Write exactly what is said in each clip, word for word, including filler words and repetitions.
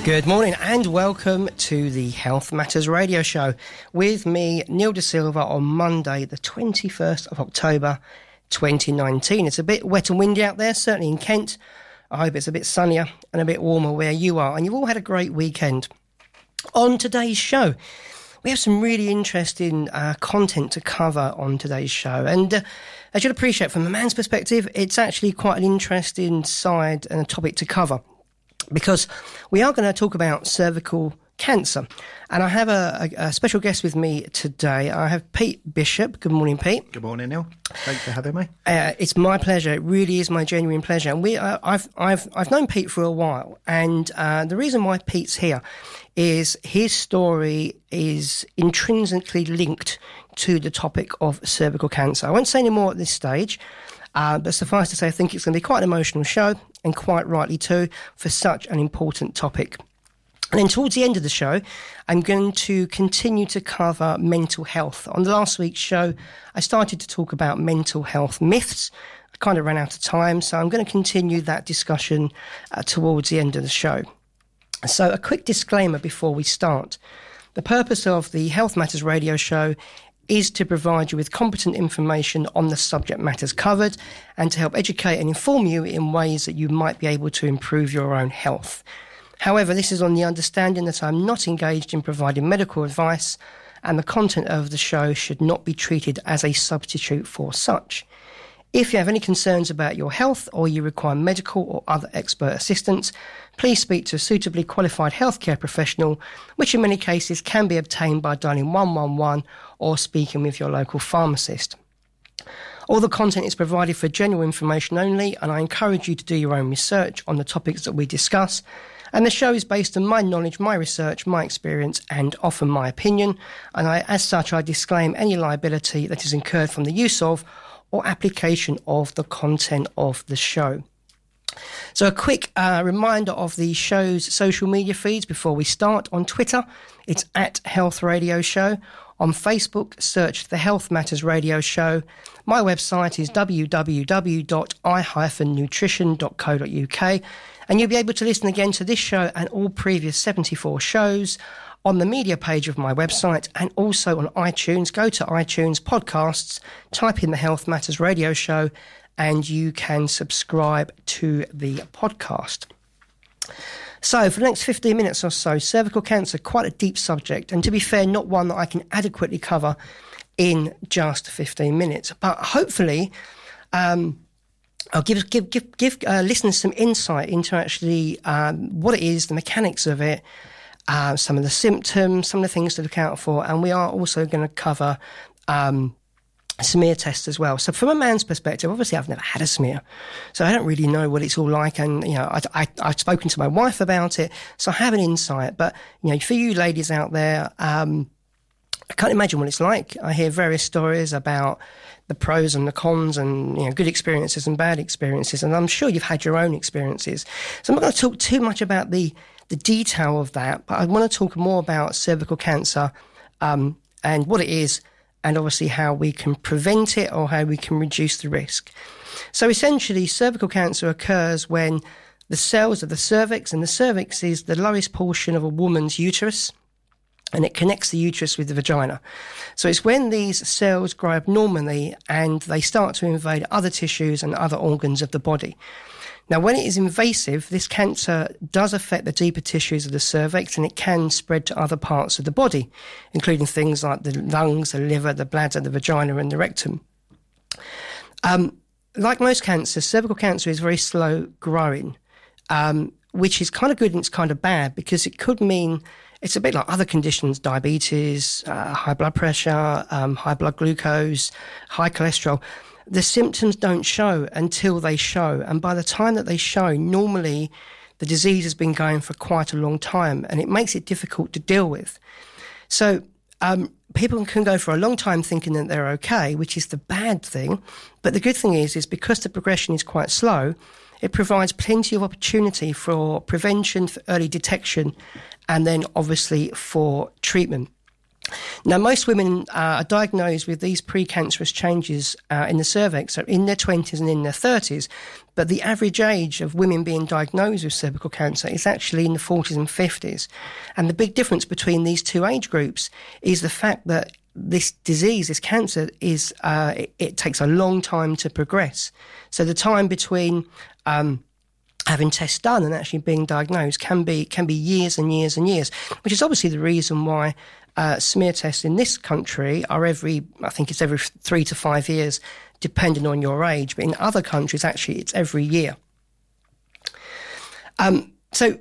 Good morning and welcome to the Health Matters Radio Show with me, Neil De Silva, on Monday, the twenty-first of October, twenty nineteen. It's a bit wet and windy out there, certainly in Kent. I hope it's a bit sunnier and a bit warmer where you are, and you've all had a great weekend. On today's show, we have some really interesting uh, content to cover on today's show, and uh, as you'll appreciate, from a man's perspective, it's actually quite an interesting side and a topic to cover, because we are going to talk about cervical cancer. And I have a, a, a special guest with me today. I have Pete Bishop. Good morning, Pete. Good morning, Neil. Thanks for having me. Uh, it's my pleasure. It really is my genuine pleasure. And we, uh, I've, I've, I've known Pete for a while. And uh, the reason why Pete's here is his story is intrinsically linked to the topic of cervical cancer. I won't say any more at this stage. Uh, but suffice to say, I think it's going to be quite an emotional show, and quite rightly too, for such an important topic. And then towards the end of the show, I'm going to continue to cover mental health. On the last week's show, I started to talk about mental health myths. I kind of ran out of time, so I'm going to continue that discussion uh, towards the end of the show. So a quick disclaimer before we start. The purpose of the Health Matters Radio Show is to provide you with competent information on the subject matters covered and to help educate and inform you in ways that you might be able to improve your own health. However, this is on the understanding that I'm not engaged in providing medical advice, and the content of the show should not be treated as a substitute for such. If you have any concerns about your health or you require medical or other expert assistance, please speak to a suitably qualified healthcare professional, which in many cases can be obtained by dialing one one one or speaking with your local pharmacist. All the content is provided for general information only, and I encourage you to do your own research on the topics that we discuss. And the show is based on my knowledge, my research, my experience, and often my opinion. And I, as such, I disclaim any liability that is incurred from the use of or application of the content of the show. So a quick uh, reminder of the show's social media feeds before we start. On Twitter, it's at Health Radio Show. On Facebook, search The Health Matters Radio Show. My website is w w w dot i dash nutrition dot co dot u k, and you'll be able to listen again to this show and all previous seventy-four shows on the media page of my website, and also on iTunes. Go to iTunes Podcasts, type in The Health Matters Radio Show, and you can subscribe to the podcast. So for the next fifteen minutes or so, cervical cancer, quite a deep subject, and to be fair, not one that I can adequately cover in just fifteen minutes. But hopefully, um, I'll give give give, give uh, listeners some insight into actually um, what it is, the mechanics of it, uh, some of the symptoms, some of the things to look out for, and we are also going to cover um, smear tests as well. So from a man's perspective, obviously I've never had a smear, so I don't really know what it's all like, and you know I, I, I've spoken to my wife about it, so I have an insight. But you know, for you ladies out there, um, I can't imagine what it's like. I hear various stories about the pros and the cons, and you know, good experiences and bad experiences, and I'm sure you've had your own experiences. So I'm not going to talk too much about the the detail of that, but I want to talk more about cervical cancer um, and what it is, and obviously how we can prevent it or how we can reduce the risk. So essentially, cervical cancer occurs when the cells of the cervix, and the cervix is the lowest portion of a woman's uterus, and it connects the uterus with the vagina. So it's when these cells grow abnormally and they start to invade other tissues and other organs of the body. Now, when it is invasive, this cancer does affect the deeper tissues of the cervix, and it can spread to other parts of the body, including things like the lungs, the liver, the bladder, the vagina, and the rectum. Um, like most cancers, cervical cancer is very slow growing, um, which is kind of good and it's kind of bad, because it could mean it's a bit like other conditions, diabetes, uh, high blood pressure, um, high blood glucose, high cholesterol. The symptoms don't show until they show. And by the time that they show, normally the disease has been going for quite a long time, and it makes it difficult to deal with. So um, people can go for a long time thinking that they're okay, which is the bad thing. But the good thing is, is because the progression is quite slow, it provides plenty of opportunity for prevention, for early detection, and then obviously for treatment. Now, most women uh, are diagnosed with these precancerous changes uh, in the cervix so in their twenties and in their thirties, but the average age of women being diagnosed with cervical cancer is actually in the forties and fifties. And the big difference between these two age groups is the fact that this disease, this cancer, is uh, it, it takes a long time to progress. So the time between um, having tests done and actually being diagnosed can be can be years and years and years, which is obviously the reason why uh, smear tests in this country are every, I think it's every three to five years, depending on your age. But in other countries, actually, it's every year. Um, so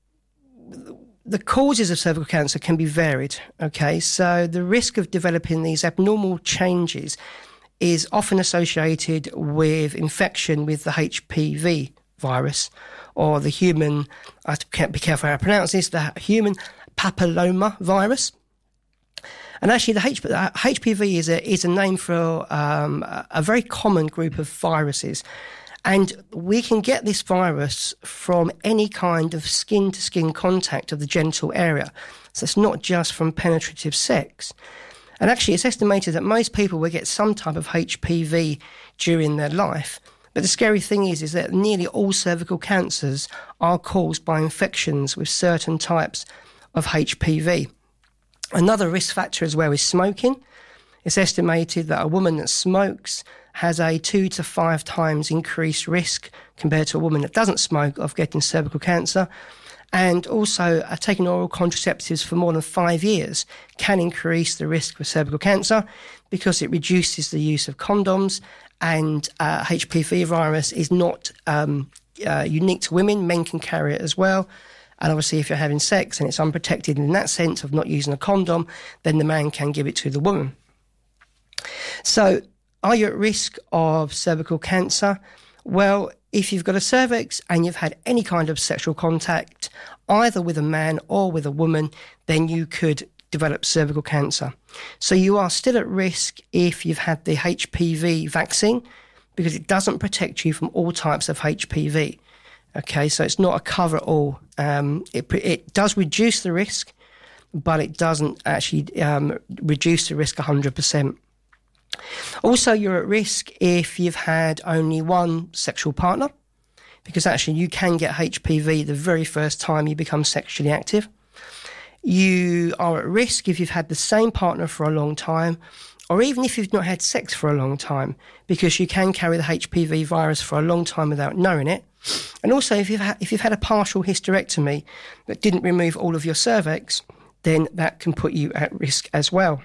the causes of cervical cancer can be varied, okay? So the risk of developing these abnormal changes is often associated with infection with the H P V virus, or the human, I can't be careful how I pronounce this, the human papilloma virus. And actually, the H- H P V is a, is a name for um, a very common group of viruses. And we can get this virus from any kind of skin-to-skin contact of the genital area. So it's not just from penetrative sex. And actually, it's estimated that most people will get some type of H P V during their life. But the scary thing is, is that nearly all cervical cancers are caused by infections with certain types of H P V. Another risk factor as well is smoking. It's estimated that a woman that smokes has a two to five times increased risk compared to a woman that doesn't smoke of getting cervical cancer. And also, uh, taking oral contraceptives for more than five years can increase the risk of cervical cancer because it reduces the use of condoms. And uh, H P V virus is not um, uh, unique to women. Men can carry it as well. And obviously, if you're having sex and it's unprotected in that sense of not using a condom, then the man can give it to the woman. So, are you at risk of cervical cancer? Well, if you've got a cervix and you've had any kind of sexual contact, either with a man or with a woman, then you could develop cervical cancer. So you are still at risk if you've had the H P V vaccine, because it doesn't protect you from all types of H P V. Okay, so it's not a cover-all. Um, it, it does reduce the risk, but it doesn't actually um, reduce the risk one hundred percent. Also, you're at risk if you've had only one sexual partner, because actually you can get H P V the very first time you become sexually active. You are at risk if you've had the same partner for a long time, or even if you've not had sex for a long time, because you can carry the H P V virus for a long time without knowing it. And also, if you've had, if you've had a partial hysterectomy that didn't remove all of your cervix, then that can put you at risk as well.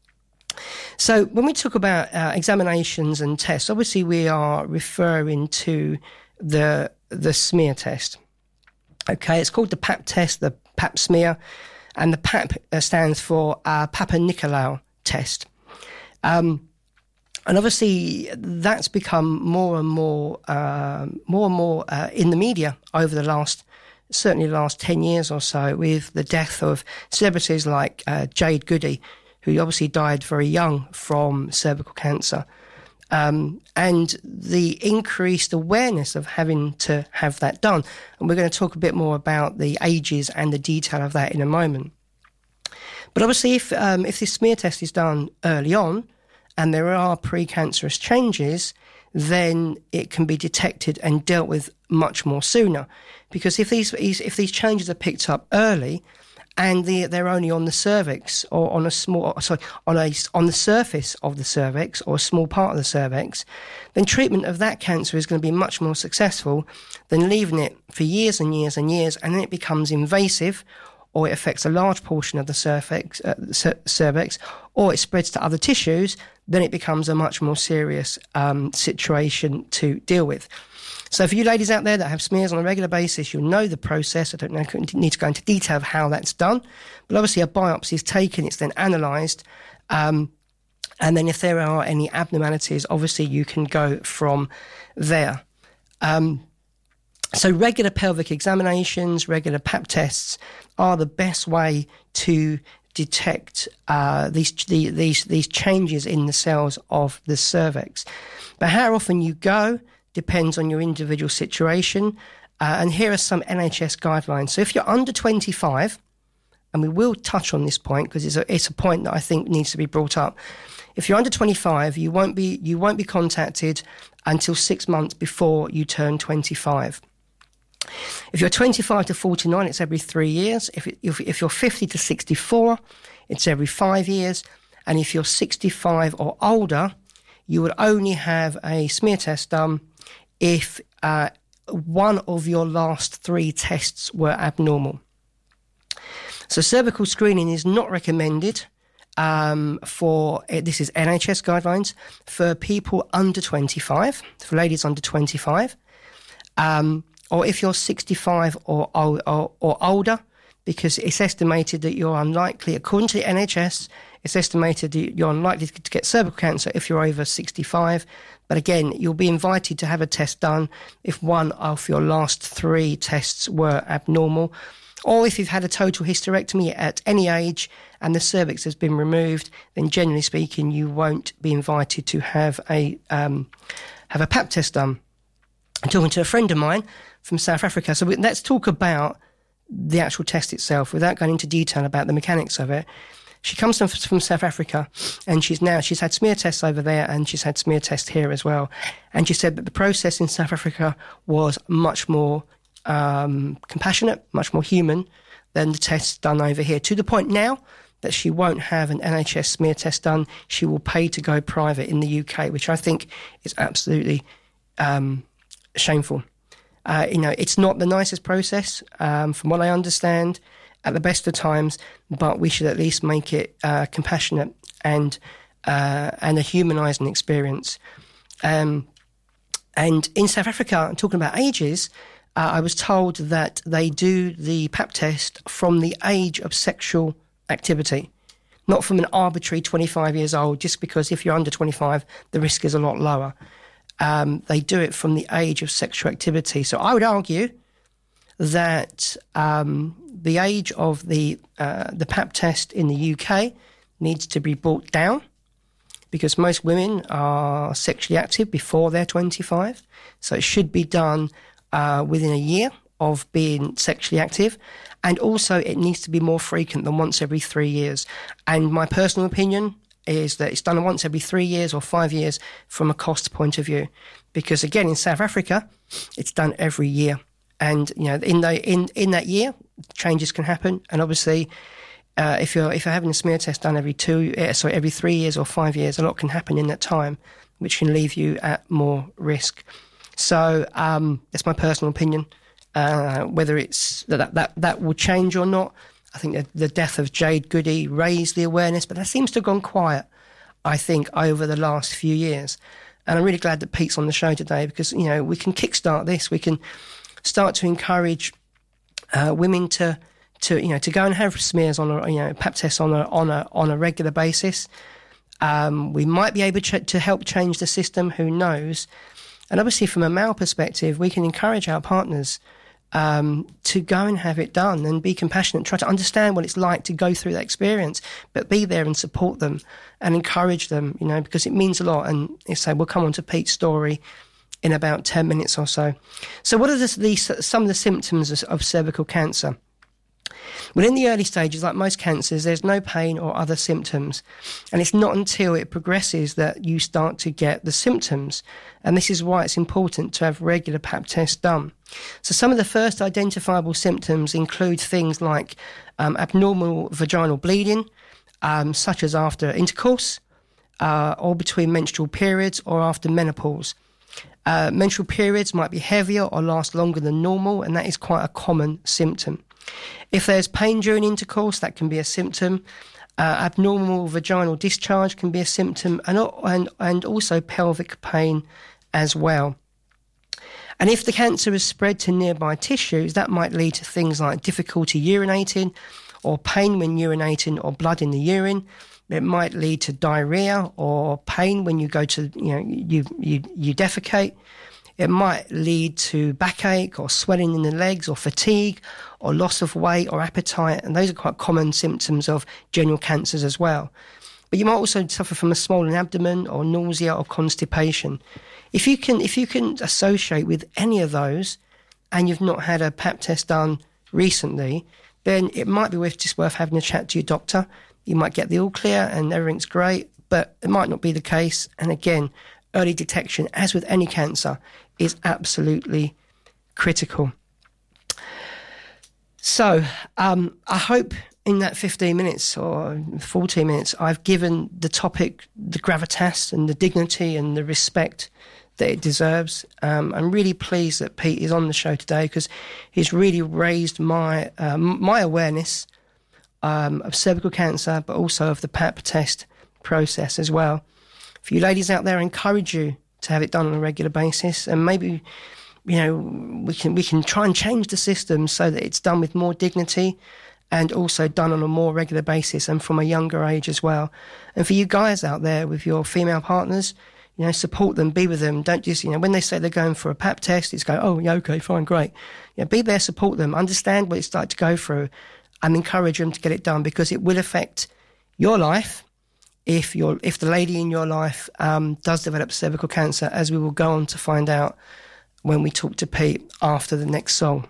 So when we talk about uh, examinations and tests, obviously we are referring to the the smear test. Okay, it's called the Pap test, the Pap smear, and the Pap uh, stands for uh, Papa-Nicolau test. Um, and obviously that's become more and more, uh, more and more uh, in the media over the last, certainly the last ten years or so, with the death of celebrities like uh, Jade Goody, who obviously died very young from cervical cancer, um, and the increased awareness of having to have that done. And we're going to talk a bit more about the ages and the detail of that in a moment. But obviously, if um, if this smear test is done early on and there are precancerous changes, then it can be detected and dealt with much more sooner. Because if these if these changes are picked up early, and the, they're only on the cervix or on a small, sorry, on a on the surface of the cervix or a small part of the cervix, then treatment of that cancer is going to be much more successful than leaving it for years and years and years, and then it becomes invasive, or it affects a large portion of the cervix, uh, cervix, or it spreads to other tissues. Then it becomes a much more serious um, situation to deal with. So for you ladies out there that have smears on a regular basis, you'll know the process. I don't know, need to go into detail of how that's done. But obviously a biopsy is taken, it's then analysed. Um, and then if there are any abnormalities, obviously you can go from there. Um, so regular pelvic examinations, regular Pap tests are the best way to detect uh, these, the, these, these changes in the cells of the cervix. But how often you go depends on your individual situation. Uh, and here are some N H S guidelines. So if you're under twenty-five, and we will touch on this point because it's a, it's a point that I think needs to be brought up. If you're under twenty-five, you won't be you won't be contacted until six months before you turn twenty-five. If you're twenty-five to forty-nine, it's every three years. If, it, if if you're fifty to sixty-four, it's every five years. And if you're sixty-five or older, you would only have a smear test done if uh, one of your last three tests were abnormal. So cervical screening is not recommended um, for, this is N H S guidelines, for people under twenty-five, for ladies under twenty-five, um, or if you're sixty-five or, or, or older, because it's estimated that you're unlikely, according to the N H S, it's estimated that you're unlikely to get cervical cancer if you're over sixty-five. But again, you'll be invited to have a test done if one of your last three tests were abnormal, or if you've had a total hysterectomy at any age and the cervix has been removed, then generally speaking, you won't be invited to have a um, have a pap test done. I'm talking to a friend of mine from South Africa. So we, let's talk about the actual test itself without going into detail about the mechanics of it. She comes from, from South Africa, and she's now she's had smear tests over there, and she's had smear tests here as well. And she said that the process in South Africa was much more um, compassionate, much more human than the tests done over here. To the point now that she won't have an N H S smear test done; she will pay to go private in the U K, which I think is absolutely um, shameful. Uh, you know, it's not the nicest process, um, from what I understand, at the best of times, but we should at least make it uh, compassionate and uh, and a humanising experience. Um, and in South Africa, talking about ages, uh, I was told that they do the pap test from the age of sexual activity, not from an arbitrary twenty-five years old, just because if you're under twenty-five, the risk is a lot lower. Um, they do it from the age of sexual activity. So I would argue that um, the age of the uh, the pap test in the U K needs to be brought down, because most women are sexually active before they're twenty-five. So it should be done uh, within a year of being sexually active. And also it needs to be more frequent than once every three years. And my personal opinion is that it's done once every three years or five years from a cost point of view. Because again, in South Africa, it's done every year. And, you know, in the, in, in that year, changes can happen. And obviously, uh, if you're if you're having a smear test done every two, uh, sorry, every three years or five years, a lot can happen in that time, which can leave you at more risk. So um, that's my personal opinion. Uh, whether it's that, that that will change or not, I think that the death of Jade Goody raised the awareness, but that seems to have gone quiet, I think, over the last few years. And I'm really glad that Pete's on the show today, because, you know, we can kickstart this. We can start to encourage uh, women to, to, you know, to go and have smears on a, you know, pap tests on a, on a, on a regular basis. Um, we might be able to, to help change the system, who knows? And obviously from a male perspective, we can encourage our partners um, to go and have it done and be compassionate, try to understand what it's like to go through that experience, but be there and support them and encourage them, you know, because it means a lot. And you say, we'll come on to Pete's story in about ten minutes or so. So what are the, the, some of the symptoms of, of cervical cancer? Well, in the early stages, like most cancers, there's no pain or other symptoms. And it's not until it progresses that you start to get the symptoms. And this is why it's important to have regular pap tests done. So some of the first identifiable symptoms include things like um, abnormal vaginal bleeding, um, such as after intercourse, uh, or between menstrual periods, or after menopause. Uh, menstrual periods might be heavier or last longer than normal, and that is quite a common symptom. If there's pain during intercourse, that can be a symptom. Uh, abnormal vaginal discharge can be a symptom, and, and, and also pelvic pain as well. And if the cancer is spread to nearby tissues, that might lead to things like difficulty urinating, or pain when urinating, or blood in the urine. It might lead to diarrhea or pain when you go to, you know, you, you, you defecate. It might lead to backache or swelling in the legs, or fatigue, or loss of weight or appetite. And those are quite common symptoms of general cancers as well. But you might also suffer from a swollen abdomen, or nausea, or constipation. If you can, if you can associate with any of those, and you've not had a pap test done recently, then it might be worth, just worth having a chat to your doctor. You might get the all clear and everything's great, but it might not be the case. And again, early detection, as with any cancer, is absolutely critical. So um, I hope in that fifteen minutes or fourteen minutes, I've given the topic the gravitas and the dignity and the respect that it deserves. Um, I'm really pleased that Pete is on the show today because he's really raised my um, my awareness um, of cervical cancer, but also of the P A P test process as well. For you ladies out there, I encourage you to have it done on a regular basis, and maybe, you know, we can we can try and change the system so that it's done with more dignity and also done on a more regular basis and from a younger age as well. And for you guys out there with your female partners, you know, support them, be with them. Don't just, you know, when they say they're going for a P A P test, it's go, oh, yeah, okay, fine, great. Yeah, be there, support them, understand what it's like to go through, and encourage them to get it done, because it will affect your life if you're, if the lady in your life um, does develop cervical cancer, as we will go on to find out when we talk to Pete after the next song.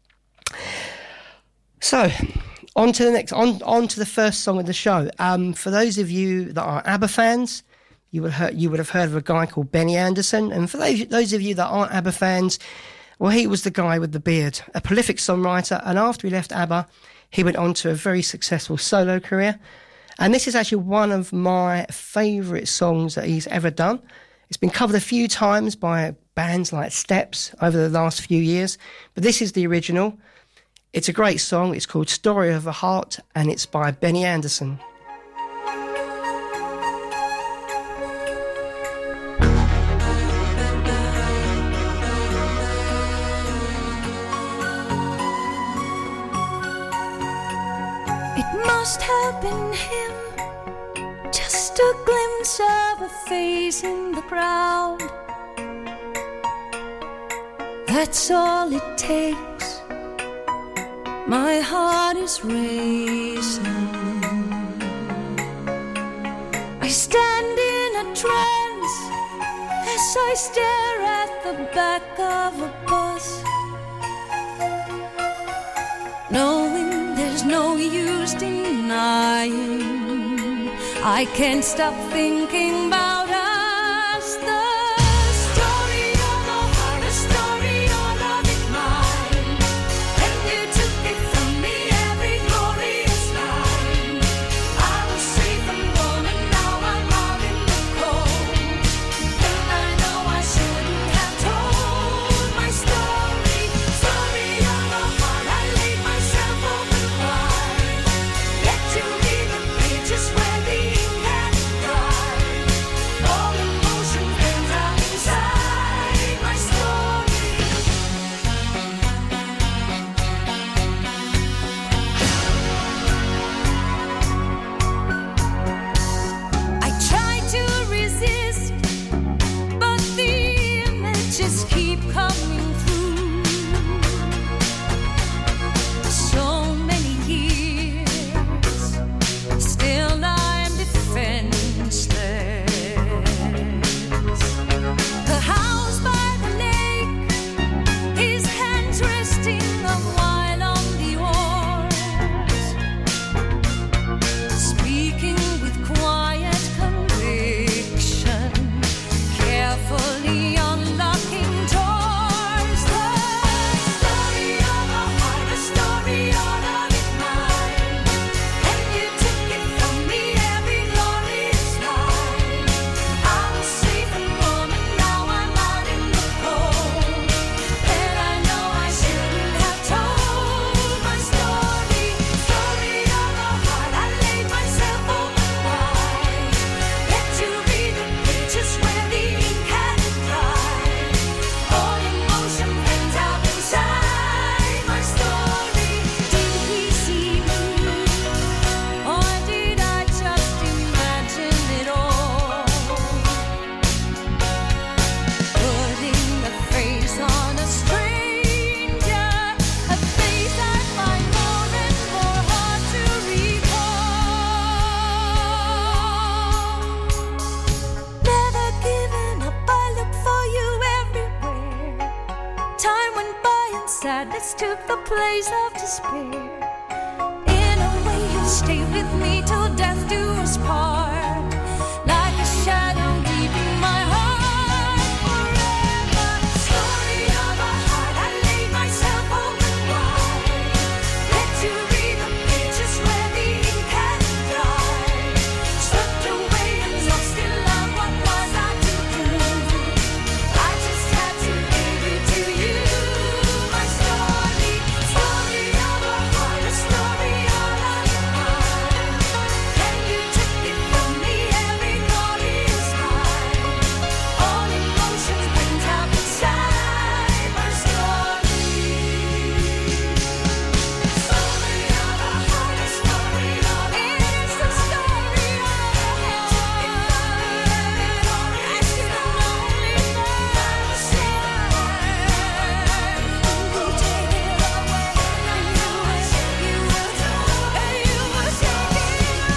So, on to the next, on, on to the first song of the show. Um, for those of you that are ABBA fans, you would heard, you would have heard of a guy called Benny Andersson. And for those, those of you that aren't ABBA fans, well, he was the guy with the beard, a prolific songwriter. And after he left ABBA, he went on to a very successful solo career. And this is actually one of my favourite songs that he's ever done. It's been covered a few times by bands like Steps over the last few years, but this is the original. It's a great song. It's called Story of a Heart, and it's by Benny Andersson. It must have been him, just a glimpse of a face in the crowd. That's all it takes. My heart is racing. I stand in a trance as I stare at the back of a bus, knowing there's no use denying. I can't stop thinking about us. sadness took the place of despair. stay with me till death do us part, like a shadow deep in my heart forever. Story of a heart, I laid myself open wide, let you read the pages where the ink had dried, swept away and lost in love. What was I to do? I just had to give it to you. My story, story of a heart, a story all undefined. And you took it from me, every glory is mine. All emotions pent up inside my story. Story of a heart, a story all undefined. It's the story of a heart. You took it from me, every glory is mine. I should have known it by the side. You take it away, and you will, you will, and you will take it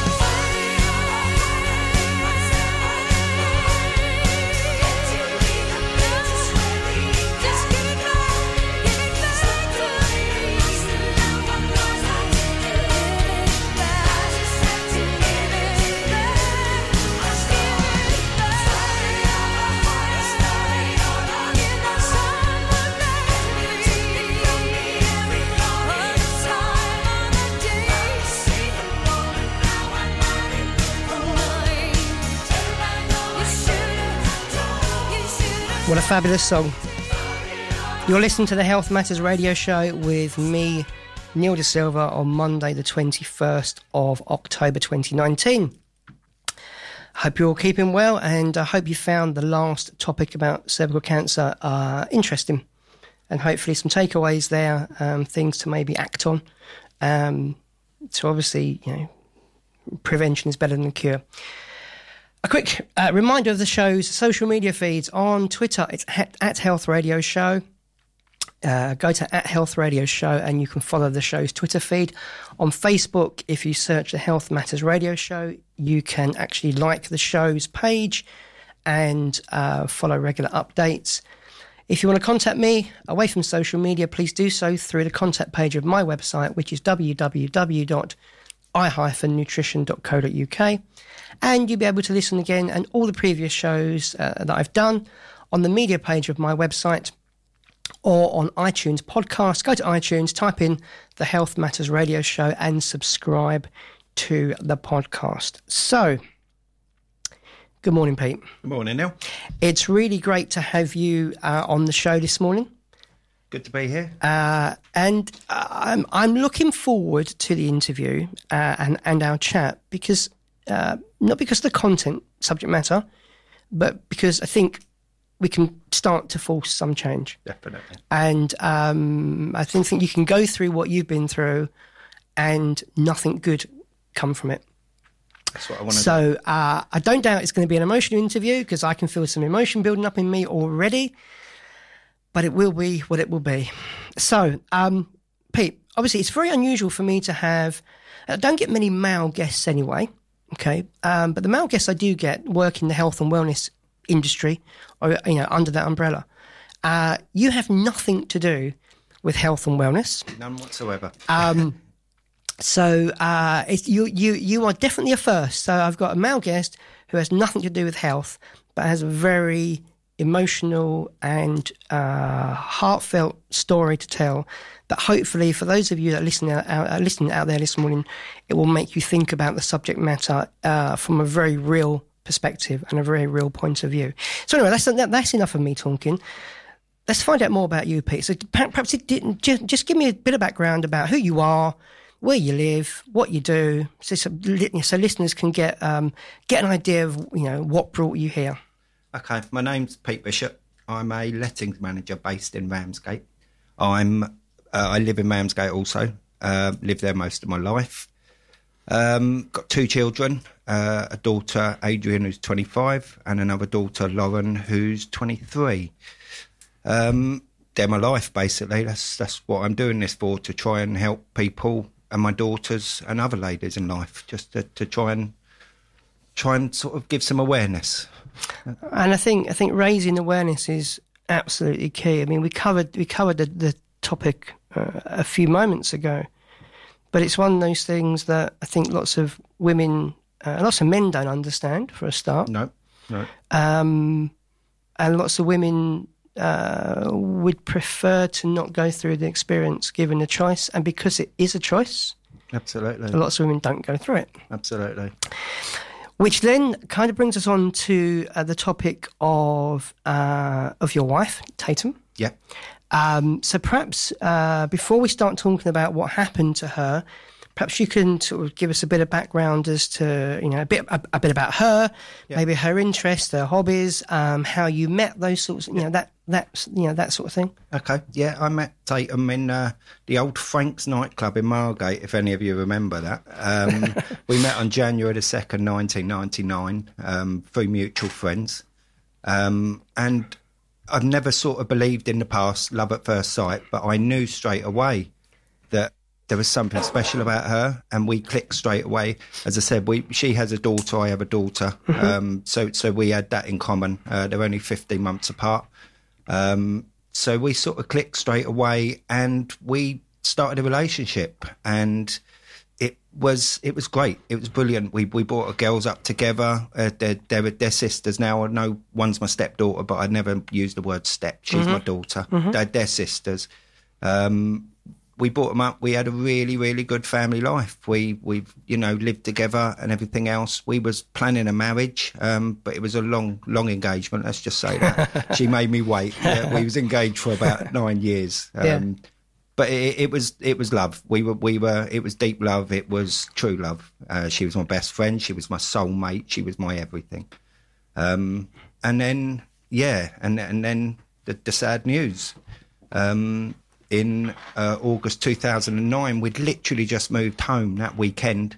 What a fabulous song. You're listening to the Health Matters radio show with me, Neil De Silva, on Monday the twenty-first of October twenty nineteen. Hope you're all keeping well, and I hope you found the last topic about cervical cancer uh, interesting, and hopefully some takeaways there, um, things to maybe act on. Um, so obviously, you know, prevention is better than cure. A quick uh, reminder of the show's social media feeds. On Twitter, it's at, at Health Radio Show. Uh, go to at Health Radio Show and you can follow the show's Twitter feed. On Facebook, if you search the Health Matters Radio Show, you can actually like the show's page and uh, follow regular updates. If you want to contact me away from social media, please do so through the contact page of my website, which is w w w dot i dash nutrition dot co dot u k. And you'll be able to listen again and all the previous shows uh, that I've done on the media page of my website or on iTunes podcast. Go to iTunes, type in the Health Matters Radio Show and subscribe to the podcast. So, good morning, Pete. Good morning, Neil. It's really great to have you uh, on the show this morning. Good to be here. Uh, and uh, I'm, I'm looking forward to the interview uh, and, and our chat because... Uh, not because of the content, subject matter, but because I think we can start to force some change. Definitely. And um, I think, think you can go through what you've been through and nothing good come from it. That's what I want to so, do. uh, I don't doubt it's going to be an emotional interview because I can feel some emotion building up in me already, but it will be what it will be. So, um, Pete, obviously it's very unusual for me to have, I don't get many male guests anyway. Okay, um, but the male guests I do get work in the health and wellness industry, or you know, under that umbrella. Uh, you have nothing to do with health and wellness, none whatsoever. Um, so uh, it's, you you you are definitely a first. So I've got a male guest who has nothing to do with health, but has a very emotional and uh, heartfelt story to tell. That hopefully, for those of you that are listening out, out, listening out there this morning, it will make you think about the subject matter uh, from a very real perspective and a very real point of view. So anyway, that's that, that's enough of me talking. Let's find out more about you, Pete. So perhaps it didn't, just, just give me a bit of background about who you are, where you live, what you do, so, so, so listeners can get um, get an idea of you know what brought you here. Okay, my name's Pete Bishop. I'm a lettings manager based in Ramsgate. I'm Uh, I live in Ramsgate also, uh, lived there most of my life. Um, got two children, uh, a daughter, Adrian, who's twenty-five, and another daughter, Lauren, who's twenty-three. Um, they're my life, basically. That's that's what I'm doing this for, to try and help people and my daughters and other ladies in life, just to, to try and try and sort of give some awareness. And I think I think raising awareness is absolutely key. I mean, we covered we covered the, the topic uh, a few moments ago, But it's one of those things that I think lots of women, uh, lots of men don't understand, for a start. No, no. Um, and lots of women uh, would prefer to not go through the experience given a choice. And because it is a choice, Absolutely. lots of women don't go through it. Absolutely. Which then kind of brings us on to uh, the topic of uh, of your wife, Tatum. Yeah. Um, so perhaps uh, before we start talking about what happened to her, perhaps you can sort of give us a bit of background as to, you know, a bit a, a bit about her, Yeah. maybe her interests, her hobbies, um, how you met, those sorts, you know, that that you know that sort of thing. Okay. Yeah, I met Tatum in uh, the old Frank's nightclub in Margate, if any of you remember that. Um, we met on January the second, nineteen ninety-nine, um, through mutual friends. Um, and I've never sort of believed in the past, love at first sight, but I knew straight away that there was something special about her, and we clicked straight away. As I said, we she has a daughter, I have a daughter, Mm-hmm. um, so so we had that in common. Uh, they're only fifteen months apart, um, so we sort of clicked straight away, and we started a relationship, and it was it was great. It was brilliant. We we brought our girls up together. Uh, they're, they're they're sisters now. I know one's my stepdaughter, but I never used the word step. She's my daughter. They're, they're sisters. Um, we brought them up. We had a really, really good family life. We, we've, you know, lived together and everything else. We was planning a marriage, um, but it was a long, long engagement. Let's just say that. She made me wait. Yeah, we was engaged for about nine years. Um, Yeah. But it, it was, it was love. We were, we were. It was deep love. It was true love. Uh, she was my best friend. She was my soulmate. She was my everything. Um, and then, yeah, and and then the, the sad news. Um, in uh, August two thousand nine, we'd literally just moved home that weekend.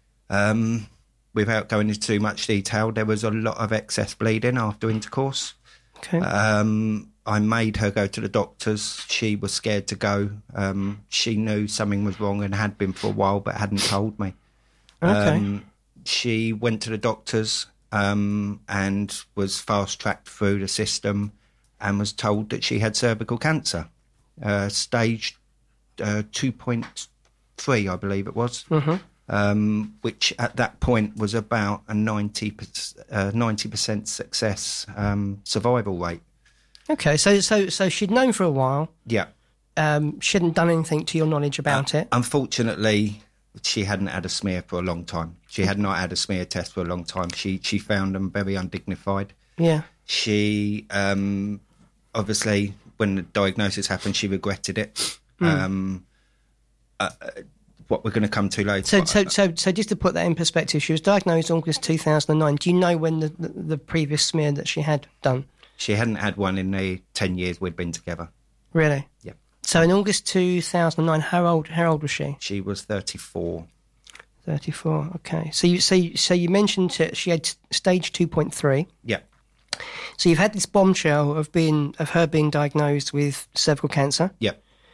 Um, without going into too much detail, there was a lot of excess bleeding after intercourse. Okay. Um, I made her go to the doctors. She was scared to go. Um, she knew something was wrong and had been for a while, but hadn't told me. Okay. Um, she went to the doctors um, and was fast-tracked through the system and was told that she had cervical cancer, uh, stage uh, two point three, I believe it was, Mm-hmm. um, which at that point was about a ninety percent, uh, ninety percent success um, survival rate. Okay. So so so she'd known for a while. Yeah. Um, she hadn't done anything to your knowledge about it. Unfortunately, she hadn't had a smear for a long time. She had not had a smear test for a long time. She she found them very undignified. Yeah. She um, obviously, when the diagnosis happened, she regretted it. Hmm. Um, uh, what we're going to come to later. So, so, so, so, just to put that in perspective, she was diagnosed August two thousand nine. Do you know when the, the, the previous smear that she had done? She hadn't had one in the ten years we'd been together. Really? Yeah. So, in August two thousand nine, how old? How old was she? She was thirty-four. Thirty-four. Okay. So, you, so, you, so you mentioned that she had stage two point three. Yeah. So, you've had this bombshell of being of her being diagnosed with cervical cancer. Yeah.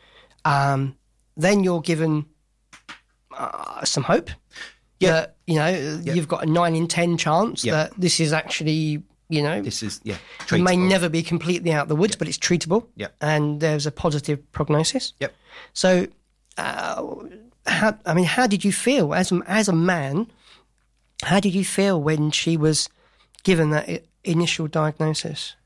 Um, then you're given uh, some hope. Yeah. That, you know, you've got a nine in ten chance Yeah. that this is actually, you know, This is, yeah. it may treatable. never be completely out of the woods, but it's treatable. Yeah. And there's a positive prognosis. Yep. So, uh, how, I mean, how did you feel as a, as a man? How did you feel when she was given that I- initial diagnosis?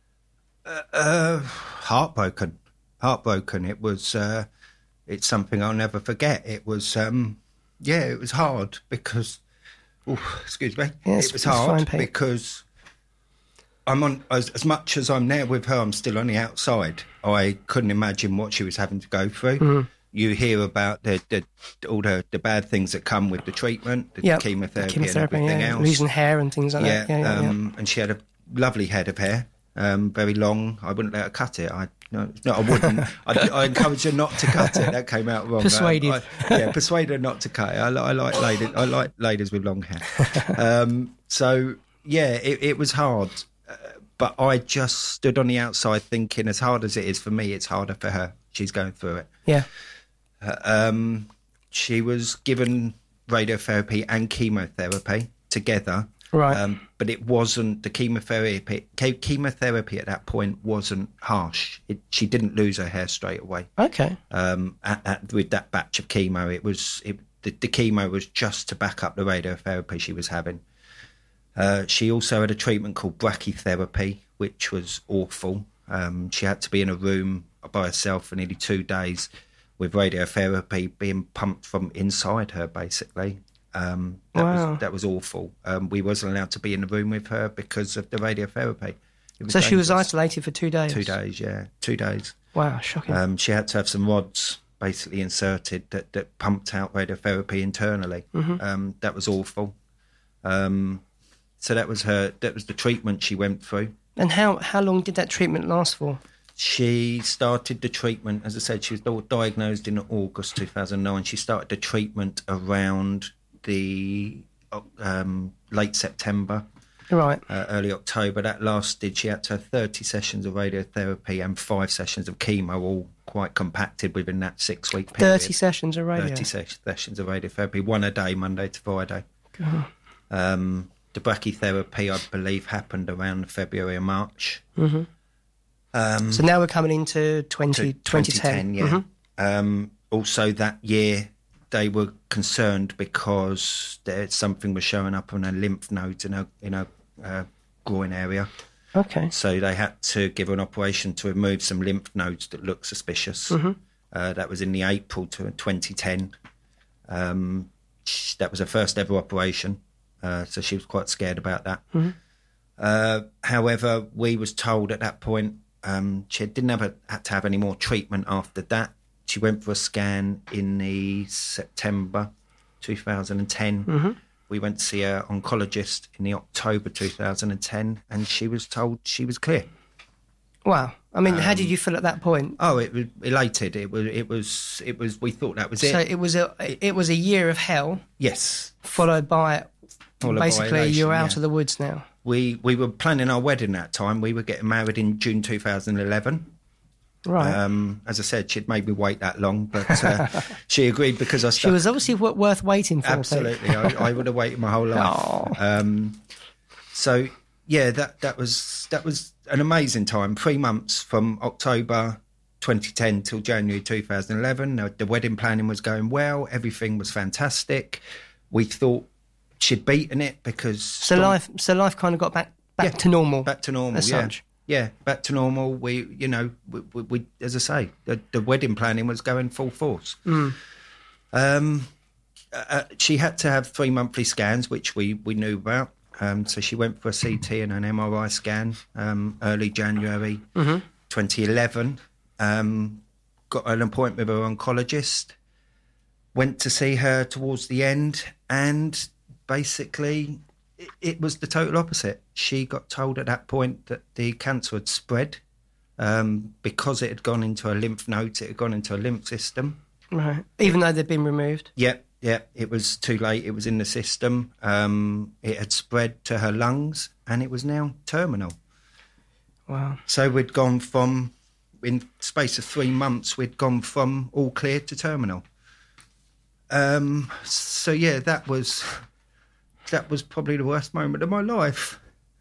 Uh, heartbroken. Heartbroken. It was, uh, it's something I'll never forget. It was, um, yeah, it was hard because, oh, excuse me. Yes, it was it's fine, hard Pete. because I'm on, as, as much as I'm there with her, I'm still on the outside. I couldn't imagine what she was having to go through. Mm-hmm. You hear about the, the all the, the bad things that come with the treatment, the Yep. chemotherapy, Chemotherapy, and everything yeah. else. Losing hair and things like Yeah, that. Yeah, yeah, yeah. um, and she had a lovely head of hair, um, very long. I wouldn't let her cut it. I no, no I wouldn't. I, I encouraged her not to cut it. That came out wrong. Persuaded. I, I, yeah, persuade her not to cut it. I, li- I like ladies. I like ladies with long hair. Um, so yeah, it, it was hard, uh, but I just stood on the outside thinking, as hard as it is for me, it's harder for her. She's going through it. Yeah. Uh, um, she was given radiotherapy and chemotherapy together. Right. Um, but it wasn't the chemotherapy. che- Chemotherapy at that point wasn't harsh. It, she didn't lose her hair straight away. Okay. Um, at, at, with that batch of chemo, it was it, the, the chemo was just to back up the radiotherapy she was having. Uh, she also had a treatment called brachytherapy, which was awful. Um, she had to be in a room by herself for nearly two days with radiotherapy being pumped from inside her, basically. Um, that, Wow. was, that was awful. Um, we wasn't allowed to be in the room with her because of the radiotherapy. It was So she was dangerous. isolated for two days? Two days, yeah, two days. Wow, shocking. Um, she had to have some rods basically inserted that, that pumped out radiotherapy internally. Mm-hmm. Um, that was awful. Um, so that was her. That was the treatment she went through. And how, how long did that treatment last for? She started the treatment, as I said, she was diagnosed in August two thousand nine. She started the treatment around the um, late September, Right. uh, early October. That lasted, she had to have thirty sessions of radiotherapy and five sessions of chemo, all quite compacted within that six-week period. thirty sessions of radio. thirty ses- sessions of radiotherapy, one a day, Monday to Friday. God. Um, the brachytherapy, I believe, happened around February or March. Mm-hmm. Um, So now we're coming into twenty, to twenty ten. yeah. Mhm. Um, also, that year they were concerned because there something was showing up on her lymph nodes in her in her uh, groin area. Okay. So they had to give her an operation to remove some lymph nodes that looked suspicious. Mm-hmm. Uh, that was in the April to twenty ten. Um, sh- that was her first ever operation, uh, so she was quite scared about that. Mm-hmm. Uh, however, we was told at that point um, she didn't have a, had to have any more treatment after that. She went for a scan in the September two thousand ten. Mm-hmm. We went to see her oncologist in the October two thousand ten, and she was told she was clear. Wow. I mean, how Um, did you feel at that point? Oh, it was elated. It was. It was. It was. We thought that was it. So it was a it was a year of hell, yes. followed by Followed by basically elation, you're out yeah. of the woods now. We we were planning our wedding that time. We were getting married in June two thousand eleven. Right. Um, as I said, she'd made me wait that long, but uh, she agreed because I. She stuck- was obviously w- worth waiting for. I think. absolutely. I, I would have waited my whole life. Aw. Um, so yeah, that that was that was an amazing time. Three months from October twenty ten till January two thousand eleven. The, the wedding planning was going well. Everything was fantastic. We thought she'd beaten it because So life, so life kind of got back back Yeah, to normal. back to normal. as yeah. such. Yeah, back to normal. We, you know, we, we, we as I say, the, the wedding planning was going full force. Mm. Um, uh, she had to have three monthly scans, which we, we knew about. Um, so she went for a C T and an M R I scan um, early January Mm-hmm. twenty eleven. Um, got an appointment with her oncologist. Went to see her towards the end, and basically it, it was the total opposite. She got told at that point that the cancer had spread um, because it had gone into her lymph nodes, it had gone into her lymph system. Right. Even though they've been removed. Yep, yep, it was too late. It was in the system. Um, it had spread to her lungs, and it was now terminal. Wow. So we'd gone from, in space of three months, we'd gone from all clear to terminal. Um, so yeah, that was that was probably the worst moment of my life.